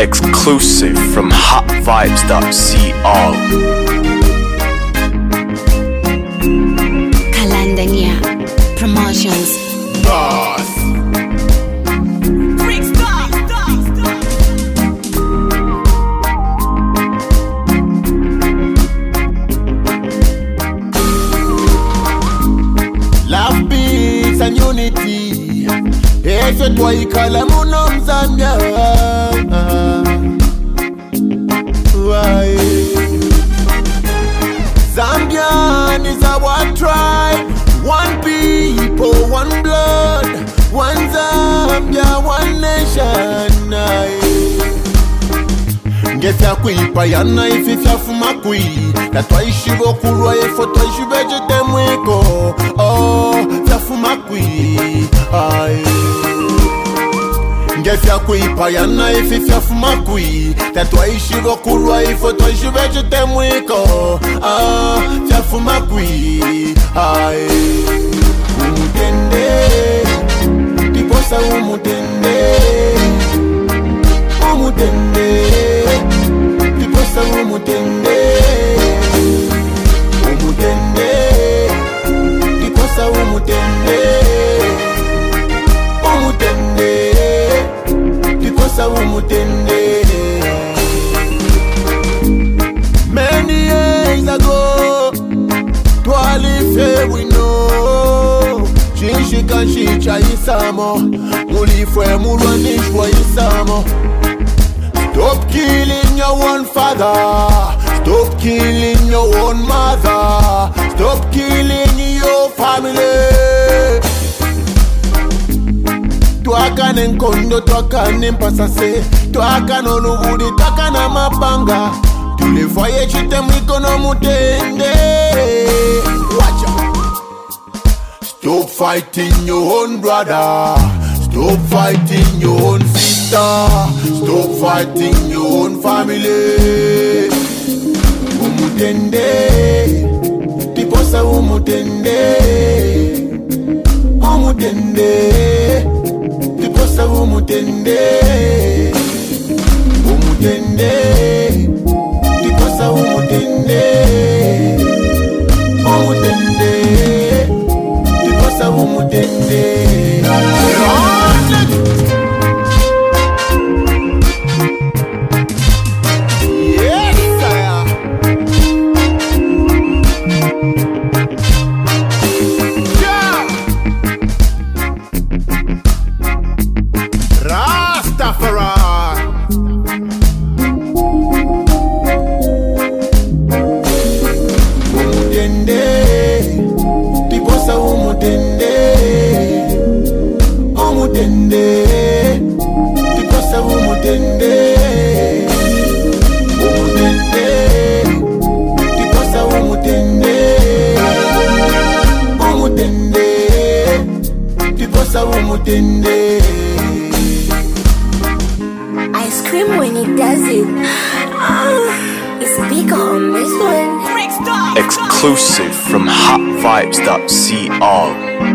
Exclusive from hotvibes.co. Kalandania Promotions. Boss. Love, peace and unity. Efe twaikala muno Mzambia. Zambian is our tribe. One people, one blood. One Zambia, one nation. Ngefya kuipayana ififya fumakui. Natwaishi bokurwa efo twaishi vejete mwiko. Oh, fya fumakui. Ngefya kuipayana ififya fumakui. Natwaishi bokurwa efo twaishi vejete mwiko. Ah, fya fumakui. Umutende. Tiposa umutende. Umutende. Tiposa umutende. Umutende. Tiposa umutende. Umutende. Tiposa umutende. Many years ago, twalife we know. Shinshika shicha isamo. Mulifwe mulwanishwa isamo. Stop killing your own father. Stop killing your own mother. Stop killing your family. Twakane nkondo, twakane mpasase. Twakane olugudi, twakane mapanga. Tulivoye chite mwikono mutende. Watch out. Stop fighting your own brother. Stop fighting your own sister. Stop fighting your own family. Umutende. Tiposa umutende. Umutende. Tiposa umutende. Umutende. Tiposa umutende. Umutende. Tiposa umutende. I scream when he does it. It's big on this one. Exclusive from hotvibes.co.